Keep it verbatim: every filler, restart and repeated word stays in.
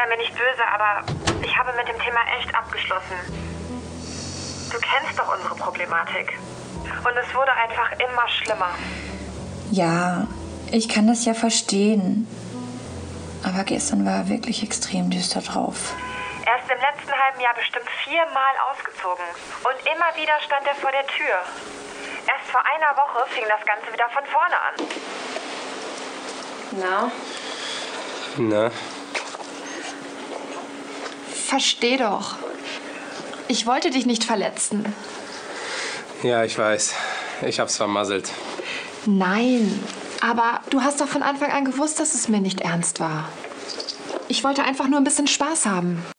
sei mir nicht böse, aber ich habe mit dem Thema echt abgeschlossen. Du kennst doch unsere Problematik. Und es wurde einfach immer schlimmer. Ja, ich kann das ja verstehen. Aber gestern war er wirklich extrem düster drauf. Er ist im letzten halben Jahr bestimmt viermal ausgezogen. Und immer wieder stand er vor der Tür. Erst vor einer Woche fing das Ganze wieder von vorne an. Na? Na? Versteh doch. Ich wollte dich nicht verletzen. Ja, ich weiß. Ich hab's vermasselt. Nein, aber du hast doch von Anfang an gewusst, dass es mir nicht ernst war. Ich wollte einfach nur ein bisschen Spaß haben.